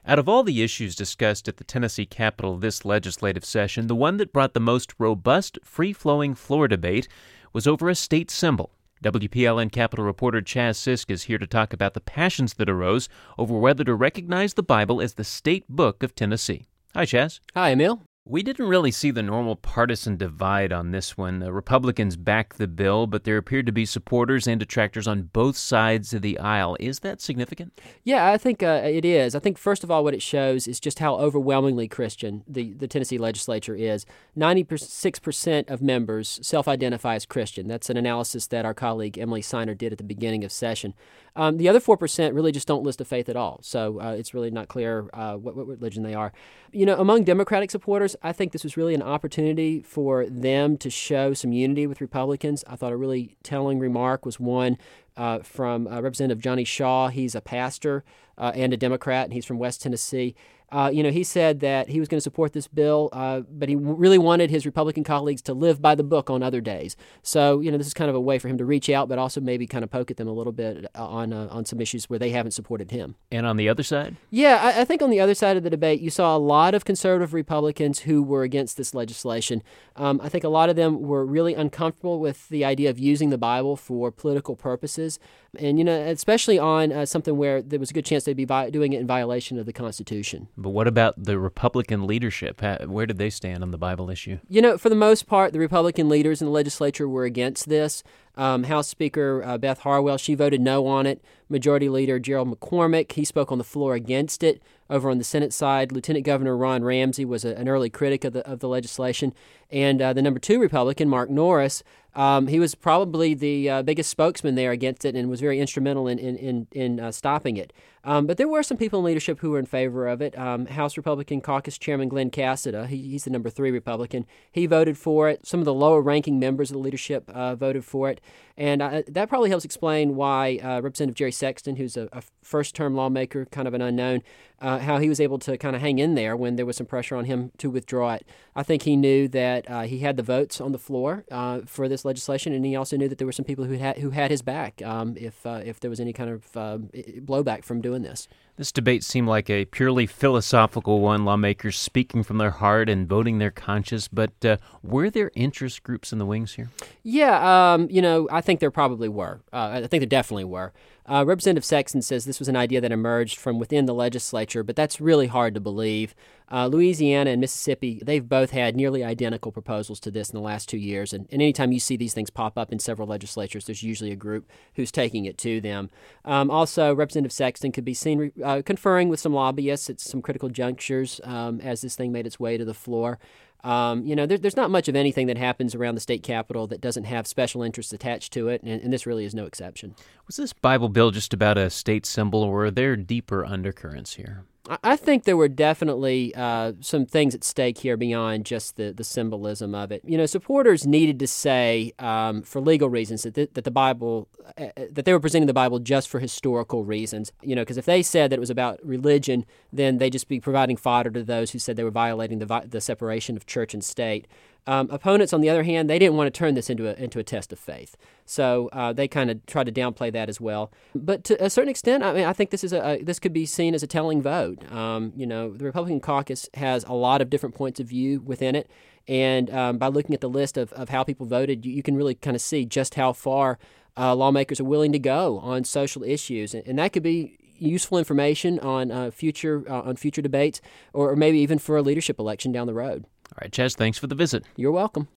Out of all the issues discussed at the Tennessee Capitol this legislative session, the one that brought the most robust, free-flowing floor debate was over a state symbol. WPLN Capitol reporter Chaz Sisk is here to talk about the passions that arose over whether to recognize the Bible as the state book of Tennessee. Hi, Chaz. Hi, Emil. We didn't really see the normal partisan divide on this one. The Republicans backed the bill, but there appeared to be supporters and detractors on both sides of the aisle. Is that significant? Yeah, I think it is. I think, first of all, what it shows is just how overwhelmingly Christian the Tennessee legislature is. 96% of members self-identify as Christian. That's an analysis that our colleague Emily Seiner did at the beginning of session. The other 4% really just don't list a faith at all, so it's really not clear what religion they are. You know, among Democratic supporters, I think this was really an opportunity for them to show some unity with Republicans. I thought a really telling remark was one from Representative Johnny Shaw. He's a pastor and a Democrat, and he's from West Tennessee. He said that he was going to support this bill, but he really wanted his Republican colleagues to live by the book on other days. So, this is kind of a way for him to reach out, but also maybe kind of poke at them a little bit on some issues where they haven't supported him. And on the other side? Yeah, I think on the other side of the debate, you saw a lot of conservative Republicans who were against this legislation. I think a lot of them were really uncomfortable with the idea of using the Bible for political purposes. And, especially on something where there was a good chance they'd be doing it in violation of the Constitution. But what about the Republican leadership? Where did they stand on the Bible issue? For the most part, the Republican leaders in the legislature were against this. House Speaker Beth Harwell, she voted no on it. Majority Leader Gerald McCormick, he spoke on the floor against it. Over on the Senate side, Lieutenant Governor Ron Ramsey was an early critic of the legislation. And the number 2 Republican, Mark Norris, he was probably the biggest spokesman there against it and was very instrumental in stopping it. But there were some people in leadership who were in favor of it. House Republican Caucus Chairman Glenn Cassida, he's the number 3 Republican. He voted for it. Some of the lower-ranking members of the leadership voted for it. And that probably helps explain why Representative Jerry Sexton, who's a first-term lawmaker, kind of an unknown, how he was able to kind of hang in there when there was some pressure on him to withdraw it. I think he knew that he had the votes on the floor for this legislation, and he also knew that there were some people who had his back if there was any kind of blowback from doing this. This debate seemed like a purely philosophical one, lawmakers speaking from their heart and voting their conscience, but were there interest groups in the wings here? Yeah, I think there probably were. I think there definitely were. Representative Sexton says this was an idea that emerged from within the legislature, but that's really hard to believe. Louisiana and Mississippi, they've both had nearly identical proposals to this in the last 2 years, and anytime you see these things pop up in several legislatures, there's usually a group who's taking it to them. Also, Representative Sexton could be seen conferring with some lobbyists at some critical junctures as this thing made its way to the floor. There's not much of anything that happens around the state capitol that doesn't have special interests attached to it, and this really is no exception. Was this Bible bill just about a state symbol, or are there deeper undercurrents here? I think there were definitely some things at stake here beyond just the symbolism of it. Supporters needed to say, for legal reasons, that the Bible, that they were presenting the Bible just for historical reasons. Because if they said that it was about religion, then they'd just be providing fodder to those who said they were violating the separation of church and state. Opponents, on the other hand, they didn't want to turn this into a test of faith, so they kind of tried to downplay that as well. But to a certain extent, I think this could be seen as a telling vote. The Republican caucus has a lot of different points of view within it, and by looking at the list of how people voted, you can really kind of see just how far lawmakers are willing to go on social issues, and that could be useful information on future debates, or maybe even for a leadership election down the road. All right, Chaz, thanks for the visit. You're welcome.